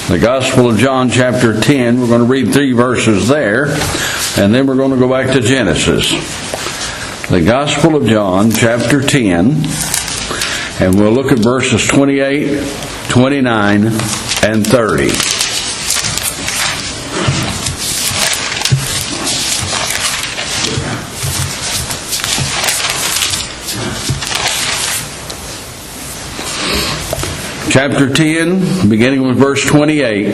The Gospel of John, chapter 10. We're going to read 3 verses there, and then we're going to go back to Genesis. The Gospel of John, chapter 10, and we'll look at verses 28, 29, and 30. Chapter 10, beginning with verse 28.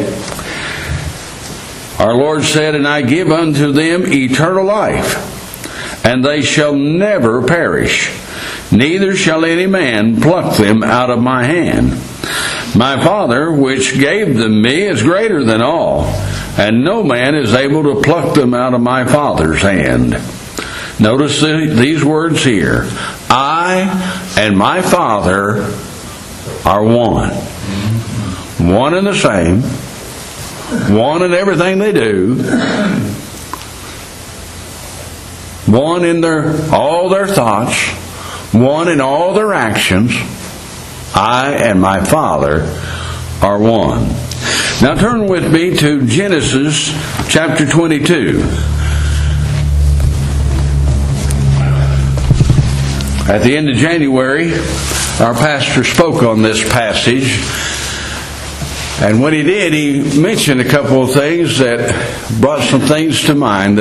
Our Lord said, "And I give unto them eternal life, and they shall never perish, neither shall any man pluck them out of my hand. My Father, which gave them me, is greater than all, and no man is able to pluck them out of my Father's hand." Notice these words here. I and my Father are one. One and the same. One in everything they do. One in all their thoughts. One in all their actions. I and my Father are one. Now turn with me to Genesis chapter 22. At the end of January, our pastor spoke on this passage, and when he did, he mentioned a couple of things that brought some things to mind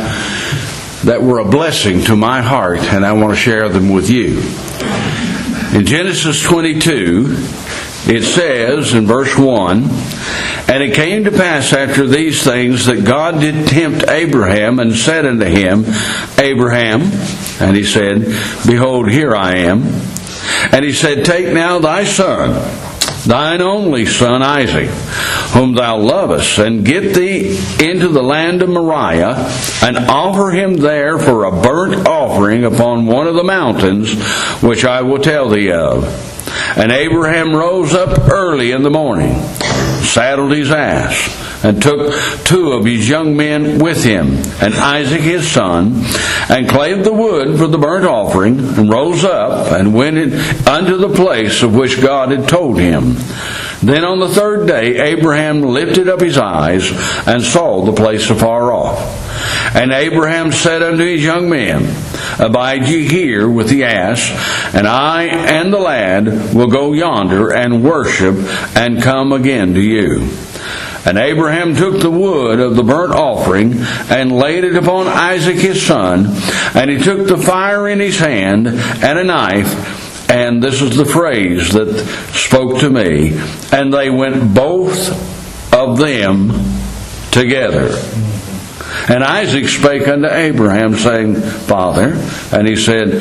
that were a blessing to my heart, and I want to share them with you. In Genesis 22, it says in verse 1, "And it came to pass after these things that God did tempt Abraham, and said unto him, Abraham, and he said, Behold, here I am. And he said, Take now thy son, thine only son Isaac, whom thou lovest, and get thee into the land of Moriah, and offer him there for a burnt offering upon one of the mountains which I will tell thee of. And Abraham rose up early in the morning, saddled his ass, and took 2 of his young men with him, and Isaac his son, and clave the wood for the burnt offering, and rose up, and went unto the place of which God had told him. Then on the 3rd day Abraham lifted up his eyes, and saw the place afar off. And Abraham said unto his young men, Abide ye here with the ass, and I and the lad will go yonder and worship, and come again to you. And Abraham took the wood of the burnt offering, and laid it upon Isaac his son, and he took the fire in his hand, and a knife, and this is the phrase that spoke to me, and they went both of them together. And Isaac spake unto Abraham, saying, Father. And he said,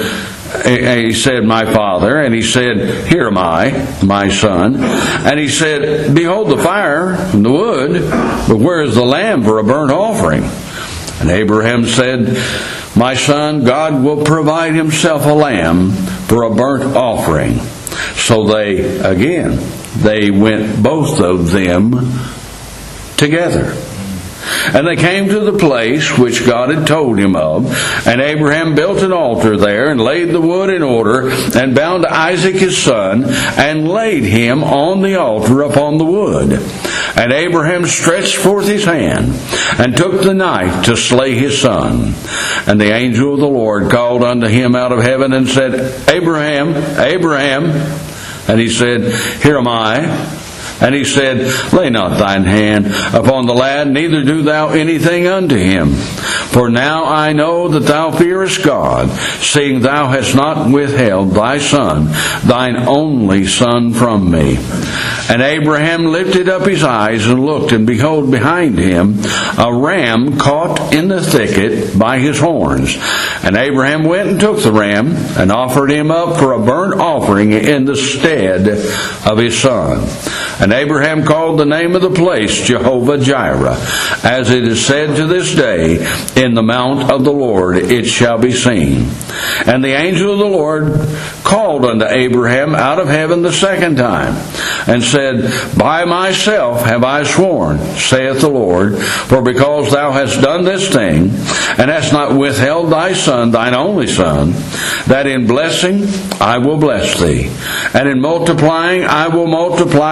My Father. And he said, Here am I, my son. And he said, Behold the fire and the wood, but where is the lamb for a burnt offering? And Abraham said, My son, God will provide himself a lamb for a burnt offering. So they went both of them together. And they came to the place which God had told him of, and Abraham built an altar there, and laid the wood in order, and bound Isaac his son, and laid him on the altar upon the wood. And Abraham stretched forth his hand, and took the knife to slay his son. And the angel of the Lord called unto him out of heaven, and said, Abraham, Abraham. And he said, Here am I. And he said, Lay not thine hand upon the lad, neither do thou anything unto him. For now I know that thou fearest God, seeing thou hast not withheld thy son, thine only son, from me. And Abraham lifted up his eyes and looked, and behold, behind him a ram caught in the thicket by his horns. And Abraham went and took the ram, and offered him up for a burnt offering in the stead of his son. And Abraham called the name of the place Jehovah-Jireh, as it is said to this day, In the mount of the Lord it shall be seen. And the angel of the Lord called unto Abraham out of heaven the 2nd time, and said, By myself have I sworn, saith the Lord, for because thou hast done this thing, and hast not withheld thy son, thine only son, that in blessing I will bless thee, and in multiplying I will multiply thy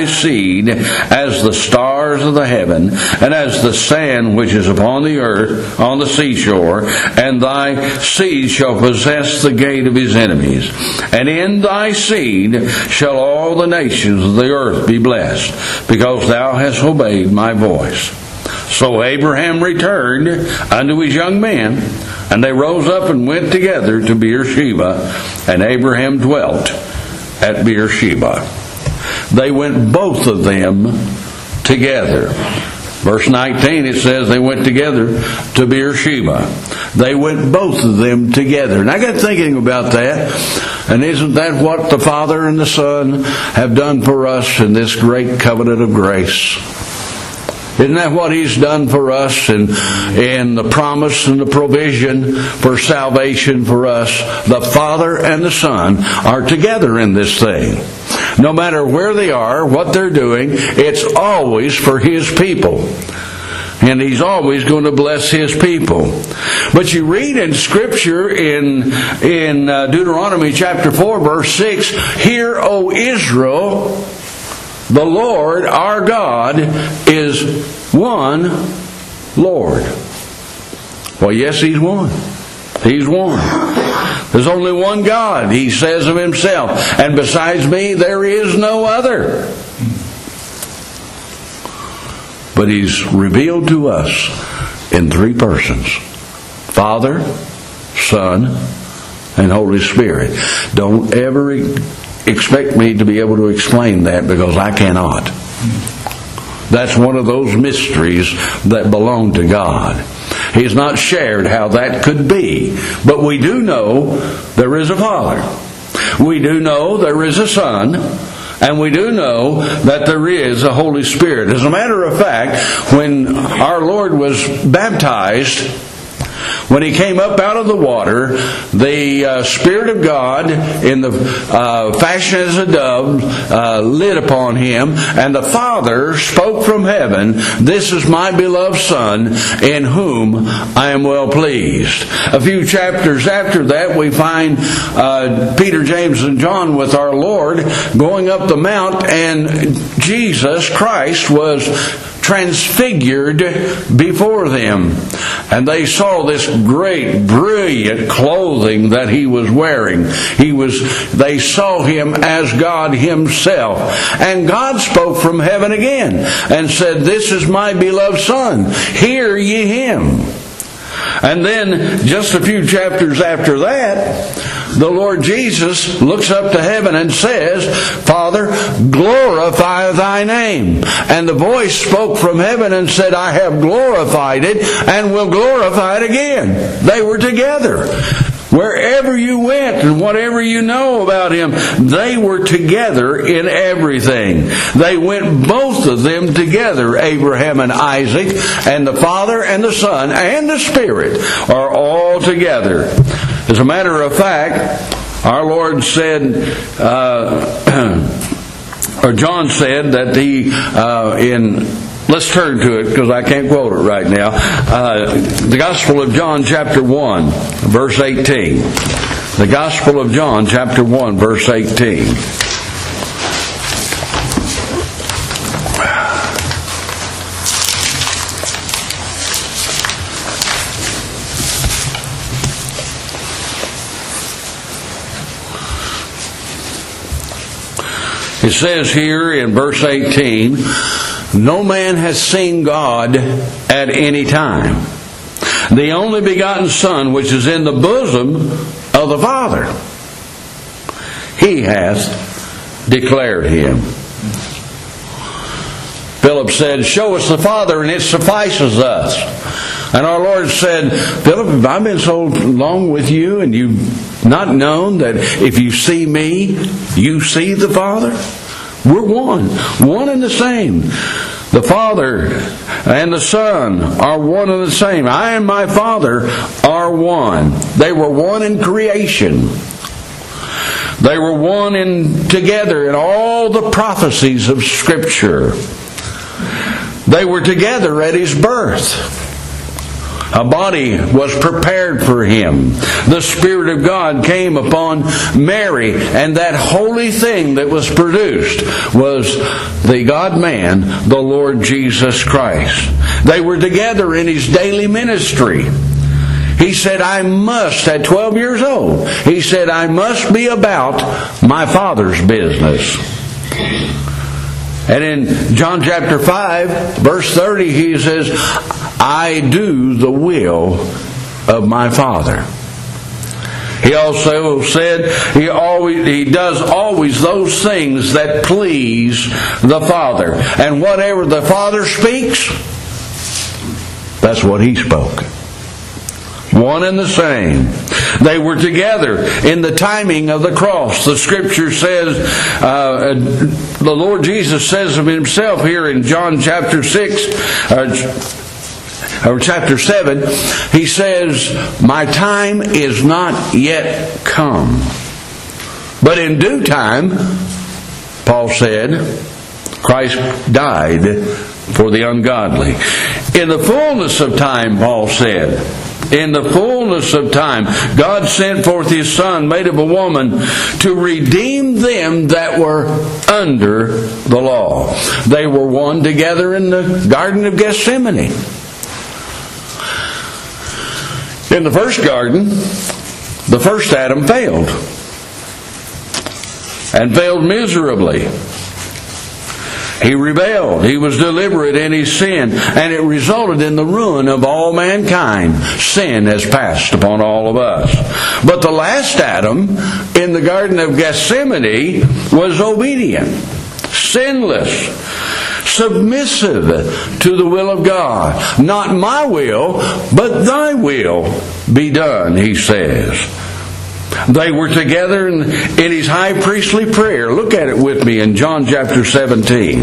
thy seed as the stars of the heaven, and as the sand which is upon the earth, on the seashore, and thy seed shall possess the gate of his enemies. And in thy seed shall all the nations of the earth be blessed, because thou hast obeyed my voice. So Abraham returned unto his young men, and they rose up and went together to Beersheba, and Abraham dwelt at Beersheba. They went both of them together. Verse 19, it says they went together to Beersheba. They went both of them together. And I got thinking about that. And isn't that what the Father and the Son have done for us in this great covenant of grace? Isn't that what He's done for us in the promise and the provision for salvation for us? The Father and the Son are together in this thing. No matter where they are, what they're doing, it's always for His people. And He's always going to bless His people. But you read in Scripture in Deuteronomy chapter 4 verse 6, "Hear, O Israel, the Lord our God is one Lord." Well, yes, He's one. He's one. There's only one God, He says of Himself. And besides me, there is no other. But He's revealed to us in three persons: Father, Son, and Holy Spirit. Don't ever expect me to be able to explain that, because I cannot. That's one of those mysteries that belong to God. He's not shared how that could be. But we do know there is a Father. We do know there is a Son. And we do know that there is a Holy Spirit. As a matter of fact, when our Lord was baptized, when He came up out of the water, the Spirit of God, in the fashion as a dove, lit upon Him, and the Father spoke from heaven, "This is my beloved Son, in whom I am well pleased." A few chapters after that, we find Peter, James, and John with our Lord going up the mount, and Jesus Christ was transfigured before them. And they saw this great, brilliant clothing that He was wearing. They saw Him as God Himself. And God spoke from heaven again and said, "This is my beloved Son. Hear ye Him." And then, just a few chapters after that, the Lord Jesus looks up to heaven and says, "Father, glorify thy name." And the voice spoke from heaven and said, "I have glorified it and will glorify it again." They were together. Wherever you went and whatever you know about Him, they were together in everything. They went, both of them together, Abraham and Isaac, and the Father and the Son and the Spirit are all together. As a matter of fact, our Lord said, or John said that let's turn to it because I can't quote it right now. The Gospel of John chapter 1, verse 18. The Gospel of John chapter 1, verse 18. It says here in verse 18, "No man has seen God at any time. The only begotten Son, which is in the bosom of the Father, He hath declared Him." Philip said, "Show us the Father, and it suffices us." And our Lord said, "Philip, have I been so long with you, and you've not known that if you see me, you see the Father?" We're one and the same. The Father and the Son are one and the same. I and my Father are one. They were one in creation. They were one together in all the prophecies of Scripture. They were together at His birth. A body was prepared for him. The Spirit of God came upon Mary, and that holy thing that was produced was the God-man, the Lord Jesus Christ. They were together in his daily ministry. He said, I must, at 12 years old, he said, I must be about my Father's business. And in John chapter 5, verse 30, he says, I do the will of my Father. He also said he does always those things that please the Father. And whatever the Father speaks, that's what he spoke. One and the same. They were together in the timing of the cross. The Scripture says, the Lord Jesus says of himself here in John chapter 6, or chapter 7, he says, my time is not yet come. But in due time, Paul said, Christ died for the ungodly. In the fullness of time, Paul said, in the fullness of time, God sent forth His Son, made of a woman, to redeem them that were under the law. They were one together in the Garden of Gethsemane. In the first garden, the first Adam failed. And failed miserably. He rebelled. He was deliberate in his sin, and it resulted in the ruin of all mankind. Sin has passed upon all of us. But the last Adam in the Garden of Gethsemane was obedient, sinless, submissive to the will of God. Not my will, but thy will be done, he says. They were together in his high priestly prayer. Look at it with me in John chapter 17.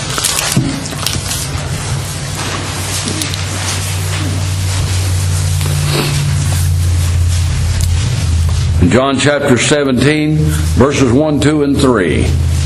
In John chapter 17, verses 1, 2, and 3.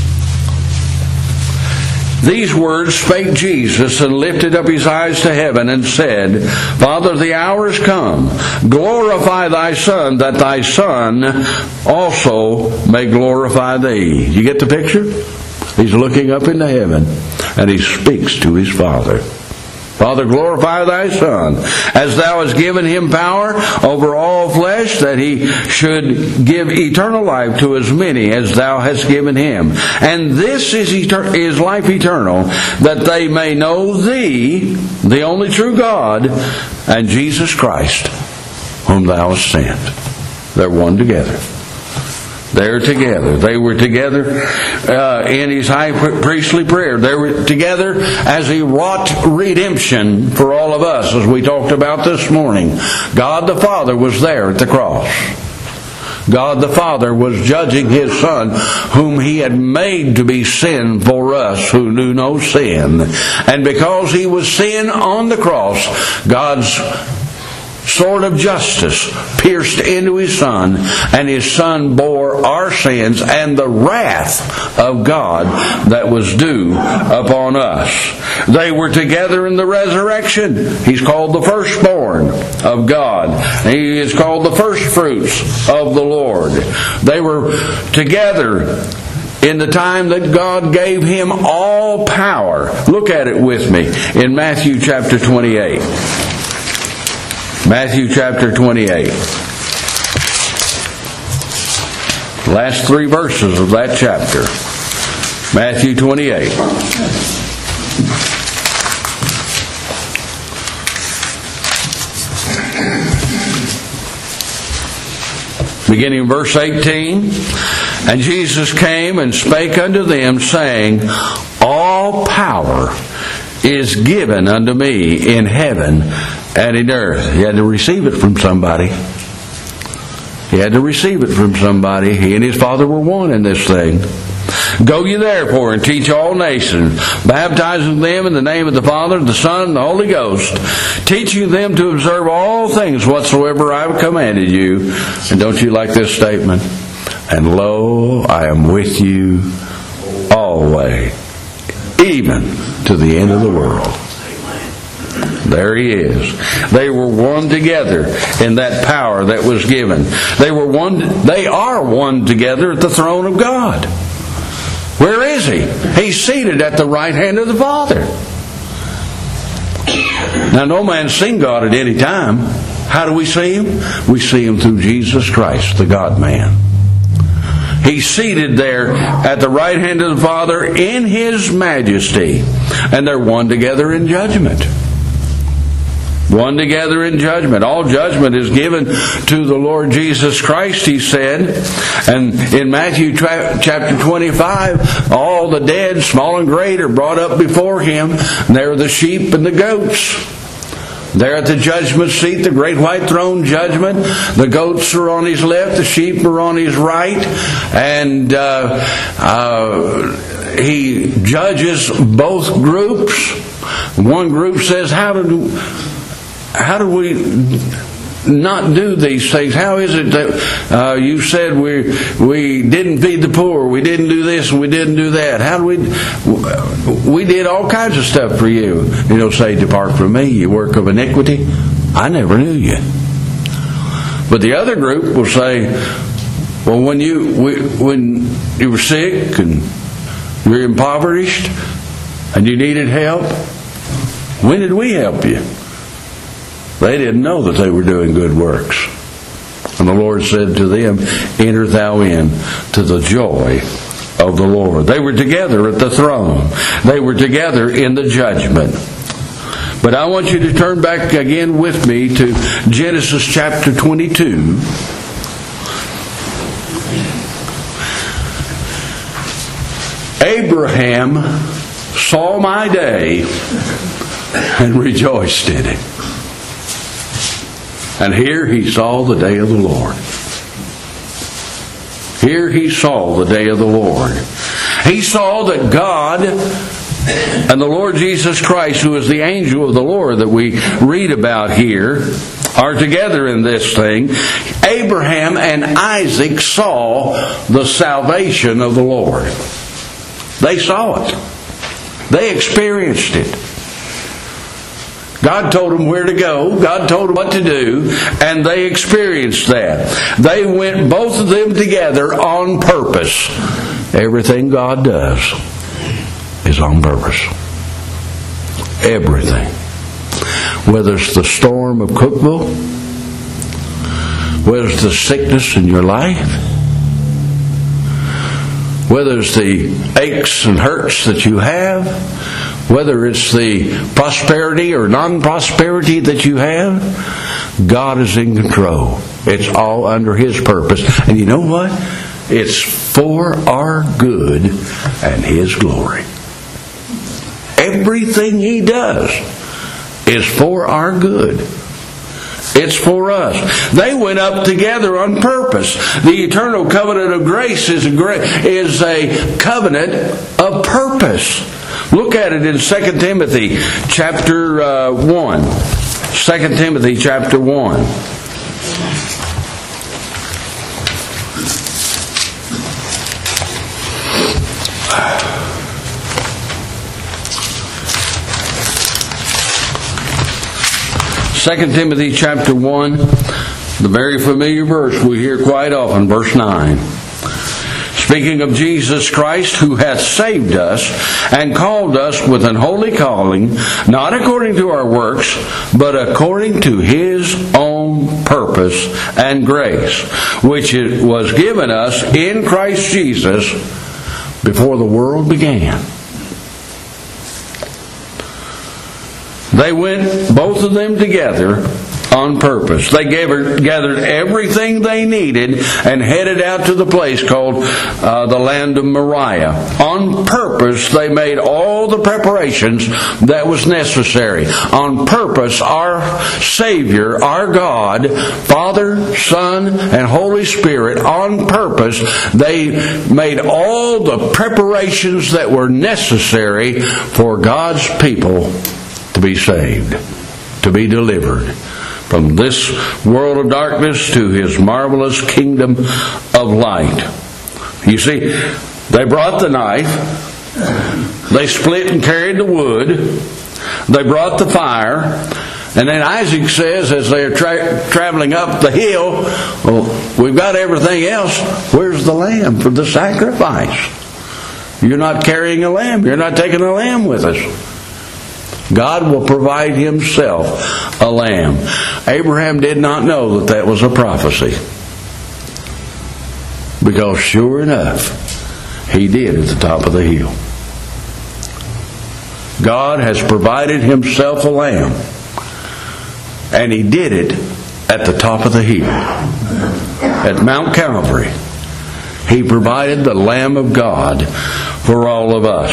These words spake Jesus, and lifted up his eyes to heaven, and said, Father, the hour is come. Glorify thy Son, that thy Son also may glorify thee. You get the picture? He's looking up into heaven, and he speaks to his Father. Father, glorify thy Son, as thou hast given him power over all flesh, that he should give eternal life to as many as thou hast given him. And this is life eternal, that they may know thee, the only true God, and Jesus Christ, whom thou hast sent. They're one together. They're together. They were together in his high priestly prayer. They were together as he wrought redemption for all of us, as we talked about this morning. God the Father was there at the cross. God the Father was judging his Son, whom he had made to be sin for us who knew no sin. And because he was sin on the cross, God's sword of justice pierced into his Son, and his Son bore our sins and the wrath of God that was due upon us. They were together in the resurrection. He's called the firstborn of God. He is called the firstfruits of the Lord. They were together in the time that God gave him all power. Look at it with me in Matthew chapter 28. Matthew chapter 28. Last three verses of that chapter. Matthew 28. Beginning in verse 18. And Jesus came and spake unto them, saying, All power is given unto me in heaven and in earth. He had to receive it from somebody. He had to receive it from somebody. He and his Father were one in this thing. Go ye therefore and teach all nations, baptizing them in the name of the Father, the Son, and the Holy Ghost, teaching them to observe all things whatsoever I have commanded you. And don't you like this statement? And lo, I am with you always, even to the end of the world. There He is. They were one together in that power that was given. They are one together at the throne of God. Where is He? He's seated at the right hand of the Father. Now, no man's seen God at any time. How do we see Him? We see Him through Jesus Christ, the God-man. He's seated there at the right hand of the Father in His majesty. And they're one together in judgment. One together in judgment. All judgment is given to the Lord Jesus Christ, He said. And in Matthew chapter 25, all the dead, small and great, are brought up before Him. And there are the sheep and the goats. There at the judgment seat, the great white throne judgment, the goats are on His left, the sheep are on His right, and He judges both groups. One group says, how do we not do these things? How is it that you said we didn't feed the poor, we didn't do this, and we didn't do that? How do we did all kinds of stuff for you. And He'll say, depart from me, you work of iniquity. I never knew you. But the other group will say, well, when you were sick and you were impoverished and you needed help, when did we help you? They didn't know that they were doing good works. And the Lord said to them, enter thou in to the joy of the Lord. They were together at the throne. They were together in the judgment. But I want you to turn back again with me to Genesis chapter 22. Abraham saw my day and rejoiced in it. And here he saw the day of the Lord. Here he saw the day of the Lord. He saw that God and the Lord Jesus Christ, who is the angel of the Lord that we read about here, are together in this thing. Abraham and Isaac saw the salvation of the Lord. They saw it. They experienced it. God told them where to go. God told them what to do. And they experienced that. They went, both of them together, on purpose. Everything God does is on purpose. Everything. Whether it's the storm of Cookville, whether it's the sickness in your life, whether it's the aches and hurts that you have, whether it's the prosperity or non-prosperity that you have, God is in control. It's all under His purpose. And you know what? It's for our good and His glory. Everything He does is for our good. It's for us. They went up together on purpose. The eternal covenant of grace is a covenant of purpose. Look at it in 2 Timothy chapter 1. 2 Timothy chapter 1. Second Timothy chapter 1, the very familiar verse we hear quite often, verse 9. Speaking of Jesus Christ, who hath saved us and called us with an holy calling, not according to our works, but according to His own purpose and grace, which it was given us in Christ Jesus before the world began. They went, both of them together, on purpose. They gathered everything they needed and headed out to the place called the land of Moriah. On purpose, they made all the preparations that was necessary. On purpose, our Savior, our God, Father, Son, and Holy Spirit, on purpose, they made all the preparations that were necessary for God's people to be saved, to be delivered from this world of darkness to His marvelous kingdom of light. You see, they brought the knife, they split and carried the wood, They brought the fire. And then Isaac says, as they're traveling up the hill, well, we've got everything else. Where's the lamb for the sacrifice? You're not carrying a lamb. You're not taking a lamb with us. God will provide Himself a lamb. Abraham did not know that that was a prophecy. Because sure enough, he did at the top of the hill. God has provided Himself a lamb. And He did it at the top of the hill. At Mount Calvary. He provided the Lamb of God for all of us.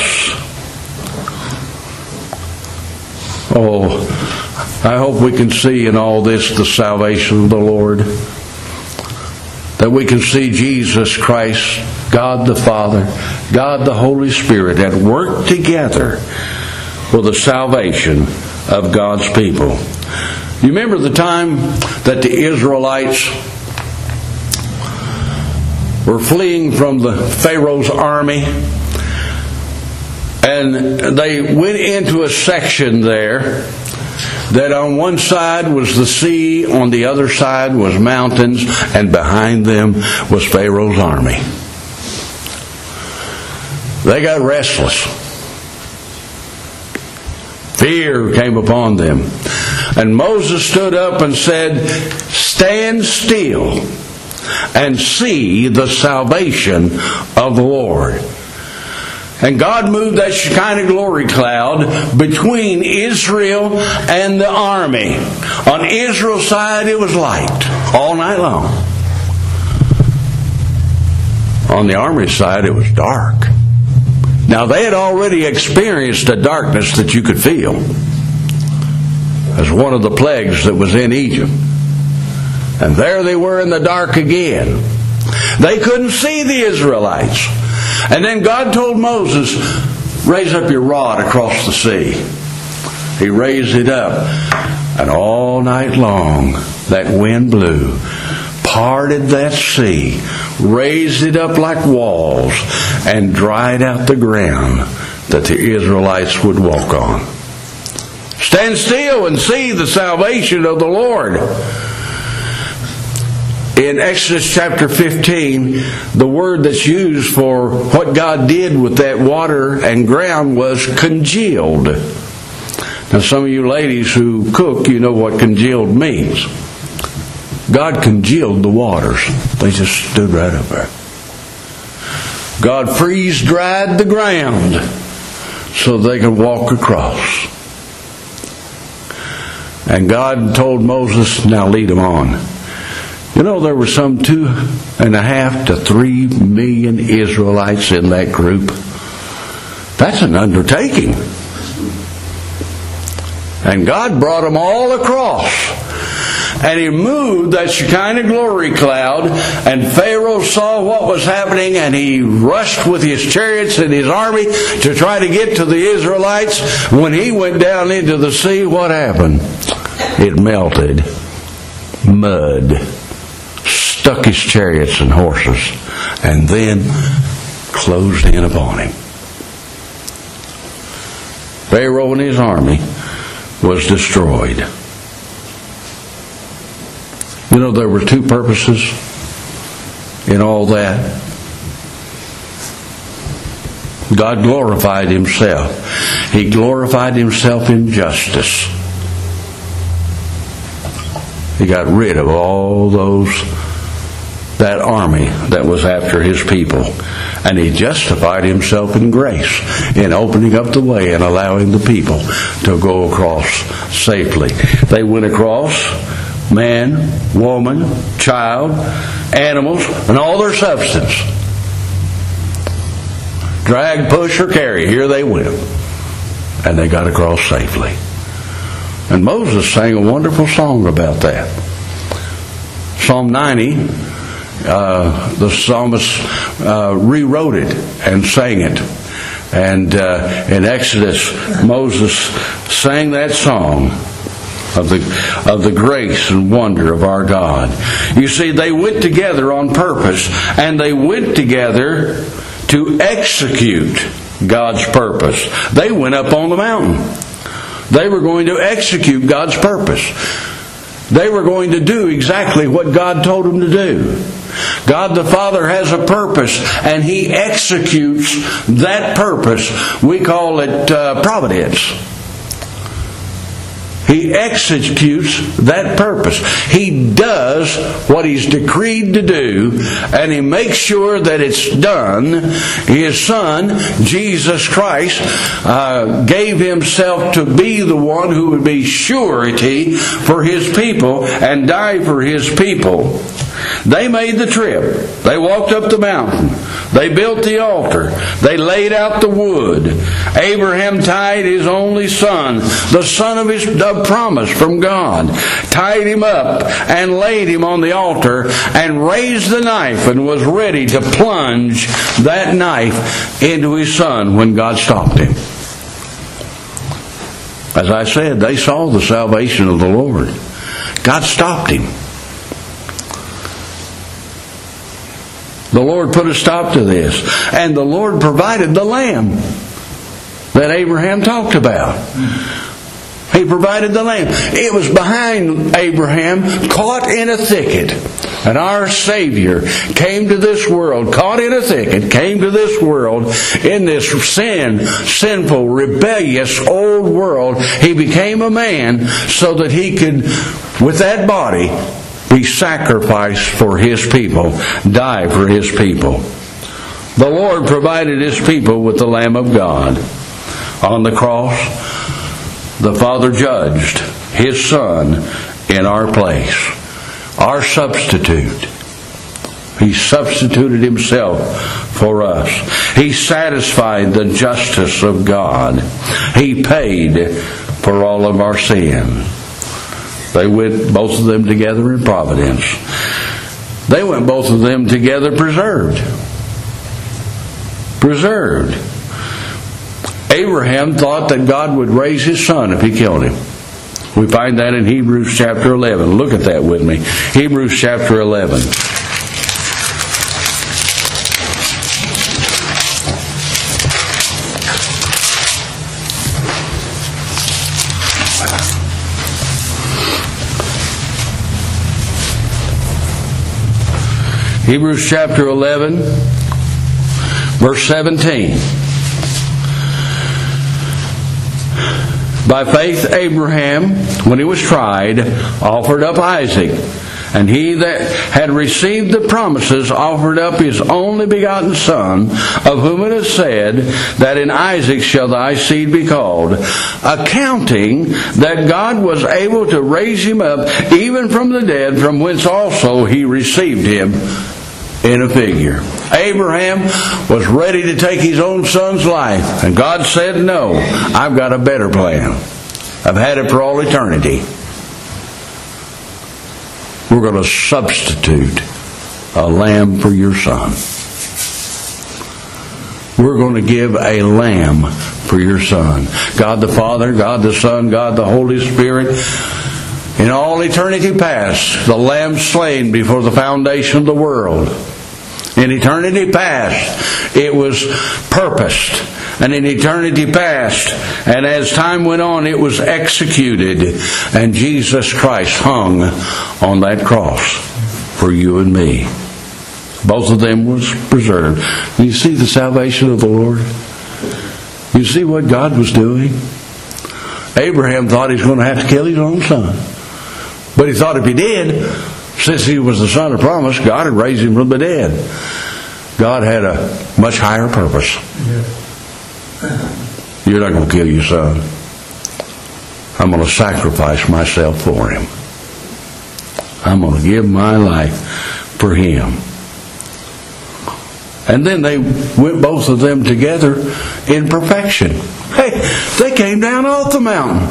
Oh, I hope we can see in all this the salvation of the Lord. That we can see Jesus Christ, God the Father, God the Holy Spirit at work together for the salvation of God's people. You remember the time that the Israelites were fleeing from the Pharaoh's army, and they went into a section there that on one side was the sea, on the other side was mountains, and behind them was Pharaoh's army. They got restless. Fear came upon them. And Moses stood up and said, "Stand still and see the salvation of the Lord." And God moved that Shekinah glory cloud between Israel and the army. On Israel's side it was light all night long. On the army's side it was dark. Now they had already experienced a darkness that you could feel. As one of the plagues that was in Egypt. And there they were in the dark again. They couldn't see the Israelites. And then God told Moses, "Raise up your rod across the sea." He raised it up. And all night long that wind blew, parted that sea, raised it up like walls, and dried out the ground that the Israelites would walk on. Stand still and see the salvation of the Lord. In Exodus chapter 15, the word that's used for what God did with that water and ground was congealed. Now some of you ladies who cook, you know what congealed means. God congealed the waters. They just stood right up there. God freeze-dried the ground so they could walk across. And God told Moses, "Now lead them on." You know, there were some 2.5 to 3 million Israelites in that group. That's an undertaking. And God brought them all across. And He moved that Shekinah glory cloud, and Pharaoh saw what was happening, and he rushed with his chariots and his army to try to get to the Israelites. When he went down into the sea, what happened? It melted. Mud stuck his chariots and horses, and then closed in upon him. Pharaoh and his army was destroyed. You know, there were two purposes in all that. God glorified Himself. He glorified Himself in justice. He got rid of all that army that was after His people. And He justified Himself in grace, in opening up the way and allowing the people to go across safely. They went across, man, woman, child, animals, and all their substance. Drag, push, or carry. Here they went. And they got across safely. And Moses sang a wonderful song about that. Psalm 90, the psalmist rewrote it and sang it. And in Exodus, Moses sang that song of the grace and wonder of our God. You see, they went together on purpose, and they went together to execute God's purpose. They went up on the mountain. They were going to execute God's purpose. They were going to do exactly what God told them to do. God the Father has a purpose, and He executes that purpose. We call it providence. He executes that purpose. He does what He's decreed to do, and He makes sure that it's done. His Son, Jesus Christ, gave Himself to be the one who would be surety for His people and die for His people. They made the trip. They walked up the mountain. They built the altar. They laid out the wood. Abraham tied his only son, the son of promise from God, tied him up and laid him on the altar and raised the knife and was ready to plunge that knife into his son when God stopped him. As I said, they saw the salvation of the Lord. God stopped him. The Lord put a stop to this. And the Lord provided the lamb that Abraham talked about. He provided the lamb. It was behind Abraham, caught in a thicket. And our Savior came to this world, caught in a thicket, came to this world in this sinful, rebellious, old world. He became a man so that He could, with that body, be sacrificed for His people, die for His people. The Lord provided His people with the Lamb of God. On the cross, the Father judged His Son in our place, our substitute. He substituted Himself for us. He satisfied the justice of God. He paid for all of our sin. They went, both of them together in providence. They went, both of them together, preserved. Preserved. Abraham thought that God would raise his son if he killed him. We find that in Hebrews chapter 11. Look at that with me. Hebrews chapter 11. Hebrews chapter 11, verse 17. By faith Abraham, when he was tried, offered up Isaac. And he that had received the promises offered up his only begotten son, of whom it is said, that in Isaac shall thy seed be called, accounting that God was able to raise him up even from the dead, from whence also he received him in a figure. Abraham was ready to take his own son's life, and God said, no, I've got a better plan. I've had it for all eternity. We're going to substitute a lamb for your son. We're going to give a lamb for your son. God the Father, God the Son, God the Holy Spirit. In all eternity past, the lamb slain before the foundation of the world. In eternity past, it was purposed. And in eternity past, and as time went on, it was executed. And Jesus Christ hung on that cross for you and me. Both of them was preserved. You see the salvation of the Lord? You see what God was doing? Abraham thought he was going to have to kill his own son. But he thought if he did, since he was the son of promise, God had raised him from the dead. God had a much higher purpose. You're not going to kill your son. I'm going to sacrifice myself for him. I'm going to give my life for him. And then they went, both of them together, in perfection. Hey, they came down off the mountain.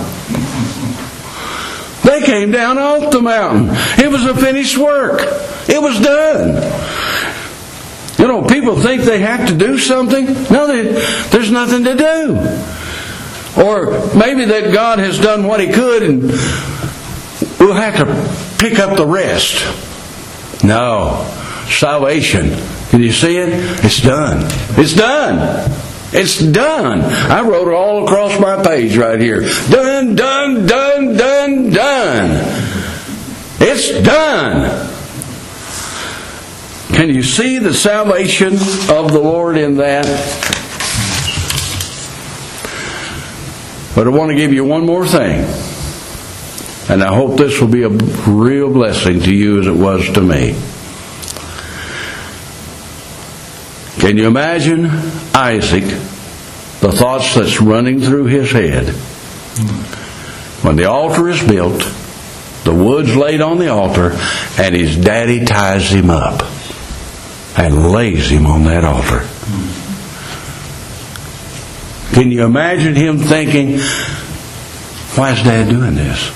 They came down off the mountain. It was a finished work. It was done. You know, people think they have to do something. No, there's nothing to do. Or maybe that God has done what He could and we'll have to pick up the rest. No. Salvation. Can you see it? It's done. It's done. It's done. I wrote it all across my page right here. Done, done, done, done, done. It's done. Can you see the salvation of the Lord in that? But I want to give you one more thing. And I hope this will be a real blessing to you as it was to me. Can you imagine Isaac, the thoughts that's running through his head? When the altar is built, the wood's laid on the altar, and his daddy ties him up and lays him on that altar. Can you imagine him thinking, why is Dad doing this?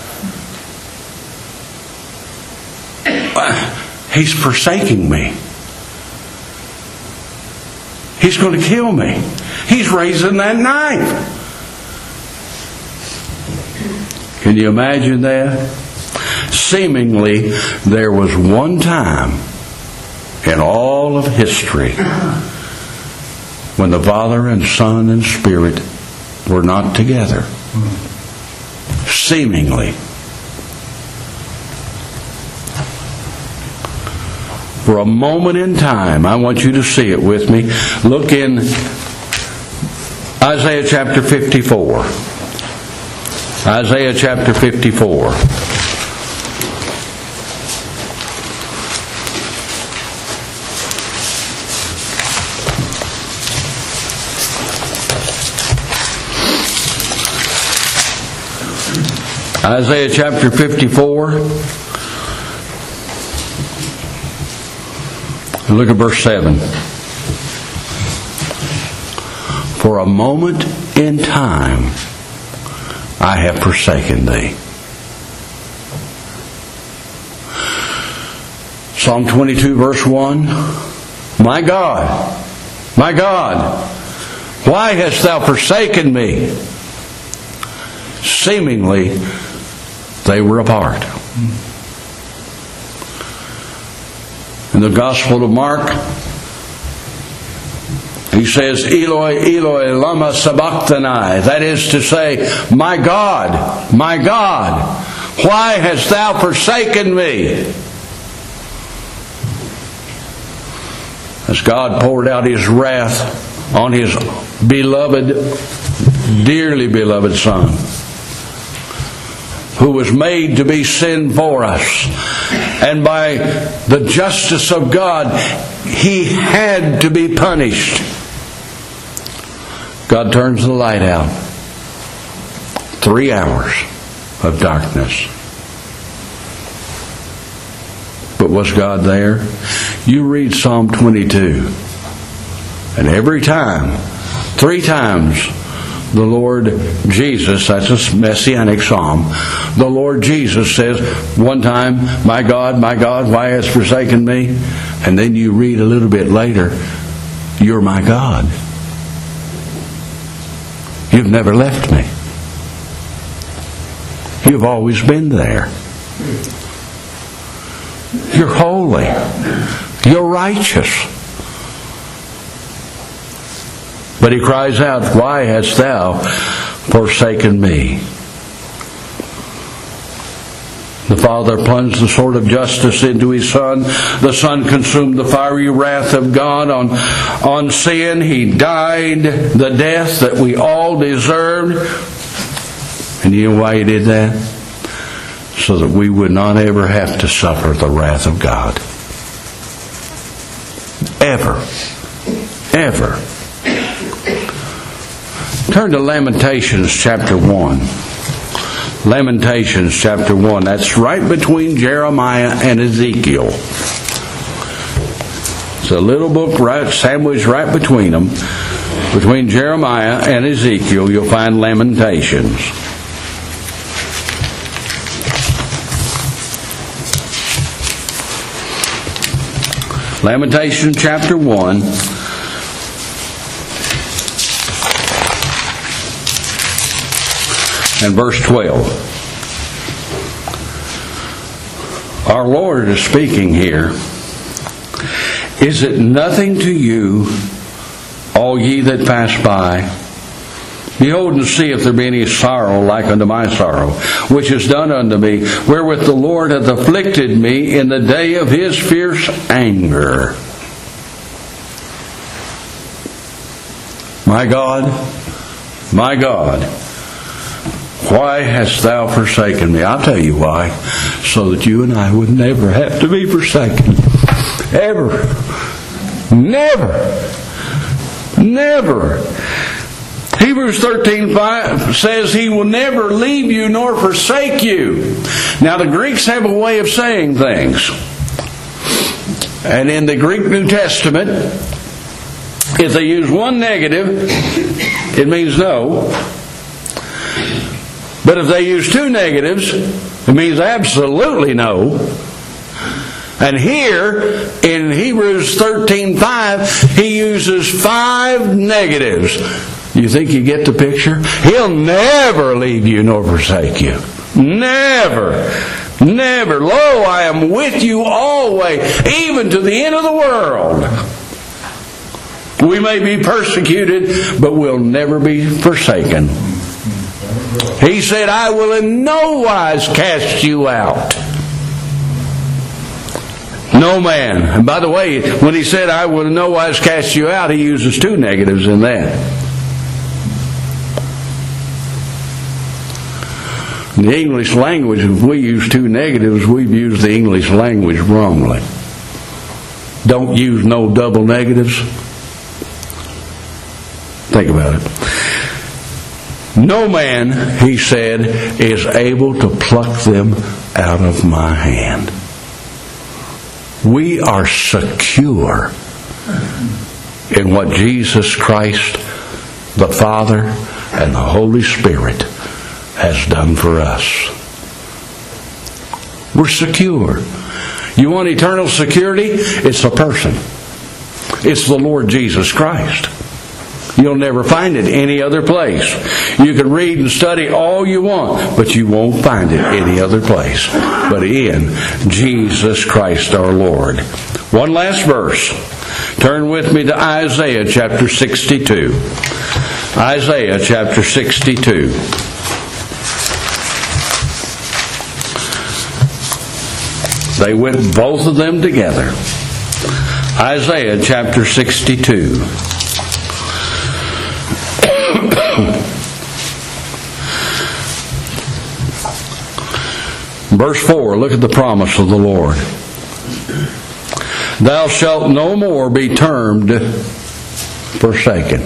He's forsaking me. He's going to kill me. He's raising that knife. Can you imagine that? Seemingly, there was one time in all of history when the Father and Son and Spirit were not together. Seemingly. For a moment in time, I want you to see it with me. Look in Isaiah chapter 54. Isaiah chapter 54. Isaiah chapter 54. Look at verse 7. For a moment in time I have forsaken thee. Psalm 22 verse 1. My God, why hast thou forsaken me? Seemingly they were apart. In the Gospel of Mark, he says, Eloi, Eloi, lama sabachthani. That is to say, my God, why hast thou forsaken me? As God poured out His wrath on His beloved, dearly beloved Son, who was made to be sin for us. And by the justice of God, He had to be punished. God turns the light out. 3 hours of darkness. But was God there? You read Psalm 22. And every time, 3 times, the Lord Jesus, that's a messianic psalm, the Lord Jesus says one time, my God, why hast forsaken me? And then you read a little bit later, you're my God. You've never left me. You've always been there. You're holy. You're righteous. But he cries out, why hast thou forsaken me? The Father plunged the sword of justice into His Son. The Son consumed the fiery wrath of God on sin. He died the death that we all deserved. And you know why He did that? So that we would not ever have to suffer the wrath of God. Ever. Ever. Turn to Lamentations chapter 1. Lamentations chapter 1. That's right between Jeremiah and Ezekiel. It's a little book sandwiched right between them. Between Jeremiah and Ezekiel, you'll find Lamentations. Lamentations chapter 1. And verse 12. Our Lord is speaking here. Is it nothing to you, all ye that pass by. Behold and see if there be any sorrow like unto my sorrow, which is done unto me, wherewith the Lord hath afflicted me in the day of his fierce anger. My God, why hast thou forsaken me? I'll tell you why. So that you and I would never have to be forsaken. Ever. Never. Hebrews 13:5 says he will never leave you nor forsake you. Now the Greeks have a way of saying things. And in the Greek New Testament, if they use one negative, it means no. But if they use two negatives, it means absolutely no. And here, in Hebrews 13:5, he uses 5 negatives. You think you get the picture? He'll never leave you nor forsake you. Never. Lo, I am with you always, even to the end of the world. We may be persecuted, but we'll never be forsaken. He said, I will in no wise cast you out. No man. And by the way, when he said, I will in no wise cast you out, he uses 2 negatives in that. In the English language, if we use 2 negatives, we've used the English language wrongly. Don't use no double negatives. Think about it. No man, he said, is able to pluck them out of my hand. We are secure in what Jesus Christ, the Father, and the Holy Spirit has done for us. We're secure. You want eternal security? It's a person. It's the Lord Jesus Christ. You'll never find it any other place. You can read and study all you want, but you won't find it any other place but in Jesus Christ our Lord. One last verse. Turn with me to Isaiah chapter 62. Isaiah chapter 62. They went both of them together. Isaiah chapter 62. Verse 4, look at the promise of the Lord. Thou shalt no more be termed forsaken.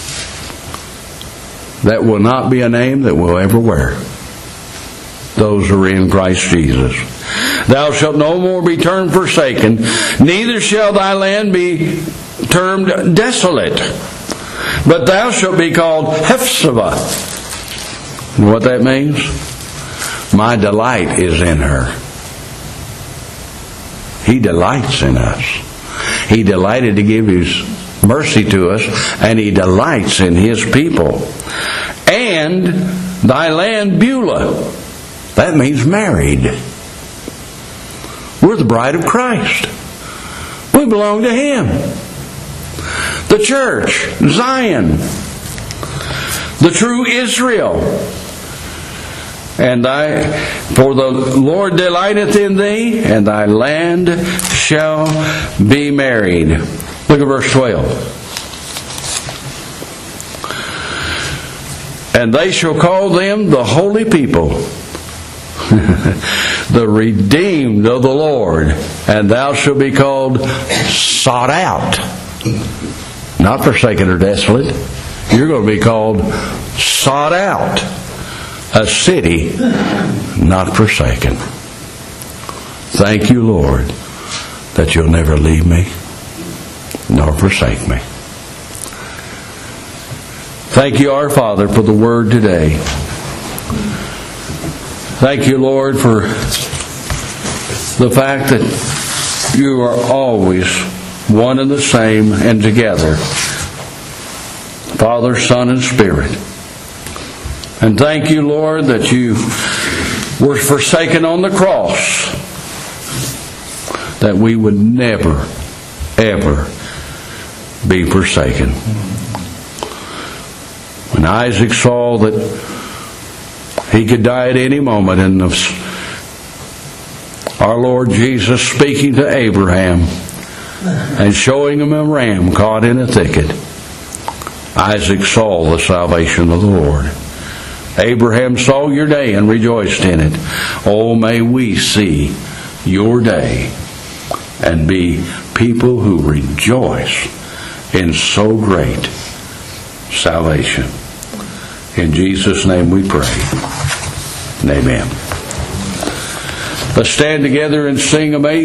That will not be a name that we'll ever wear. Those who are in Christ Jesus. Thou shalt no more be termed forsaken, neither shall thy land be termed desolate, but thou shalt be called Hephzibah. You know what that means? My delight is in her. He delights in us. He delighted to give His mercy to us, and He delights in His people. And thy land Beulah. That means married. We're the bride of Christ. We belong to Him. The church, Zion, the true Israel. And for the Lord delighteth in thee, and thy land shall be married. Look at verse 12. And they shall call them the holy people, the redeemed of the Lord, and thou shalt be called sought out. Not forsaken or desolate. You're going to be called sought out. A city not forsaken. Thank you, Lord, that you'll never leave me nor forsake me. Thank you, our Father, for the word today. Thank you, Lord, for the fact that you are always one and the same and together. Father, Son, and Spirit. And thank you, Lord, that you were forsaken on the cross, that we would never, ever be forsaken. And Isaac saw that he could die at any moment, and our Lord Jesus speaking to Abraham and showing him a ram caught in a thicket. Isaac saw the salvation of the Lord. Abraham saw your day and rejoiced in it. Oh, may we see your day and be people who rejoice in so great salvation. In Jesus' name we pray. Amen. Let's stand together and sing Amazing